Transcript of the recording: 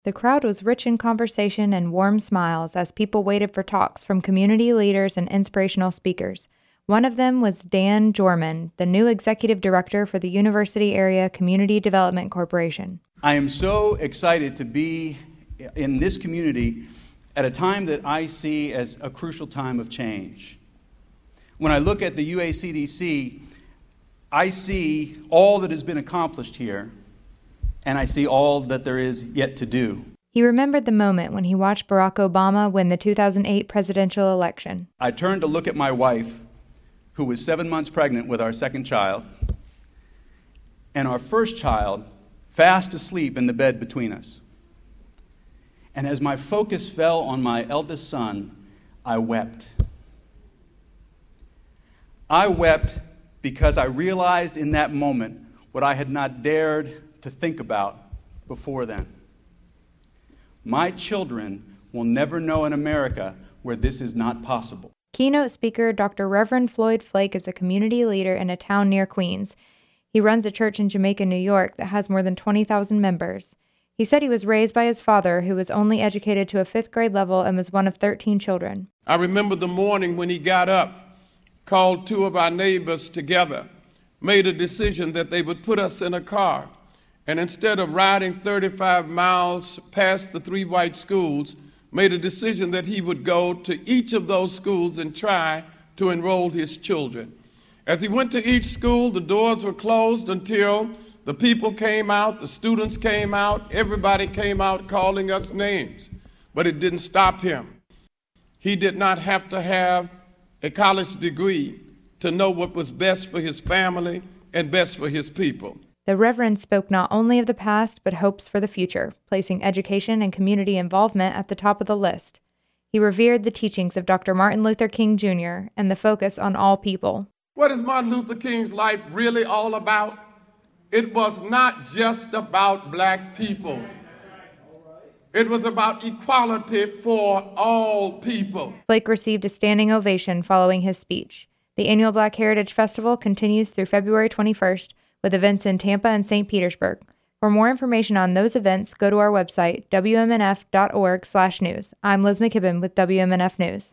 The crowd was rich in conversation and warm smiles as people waited for talks from community leaders and inspirational speakers. One of them was Dan Jorman, the new executive director for the University Area Community Development Corporation. I am so excited to be in this community at a time that I see as a crucial time of change. When I look at the UACDC, I see all that has been accomplished here, and I see all that there is yet to do. He remembered the moment when he watched Barack Obama win the 2008 presidential election. I turned to look at my wife, who was 7 months pregnant with our second child, and our first child fast asleep in the bed between us. And as my focus fell on my eldest son, I wept. I wept because I realized in that moment what I had not dared to think about before then. My children will never know an America where this is not possible. Keynote speaker Dr. Reverend Floyd Flake is a community leader in a town near Queens. He runs a church in Jamaica, New York that has more than 20,000 members. He said he was raised by his father, who was only educated to a 5th grade level and was one of 13 children. I remember the morning when he got up, called 2 of our neighbors together, made a decision that they would put us in a car, and instead of riding 35 miles past the 3 white schools, made a decision that he would go to each of those schools and try to enroll his children. As he went to each school, the doors were closed until the people came out, the students came out, everybody came out calling us names. But it didn't stop him. He did not have to have a college degree to know what was best for his family and best for his people. The Reverend spoke not only of the past, but hopes for the future, placing education and community involvement at the top of the list. He revered the teachings of Dr. Martin Luther King Jr. and the focus on all people. What is Martin Luther King's life really all about? It was not just about black people. It was about equality for all people. Flake received a standing ovation following his speech. The annual Black Heritage Festival continues through February 21st, with events in Tampa and St. Petersburg. For more information on those events, go to our website, wmnf.org/news. I'm Liz McKibben with WMNF News.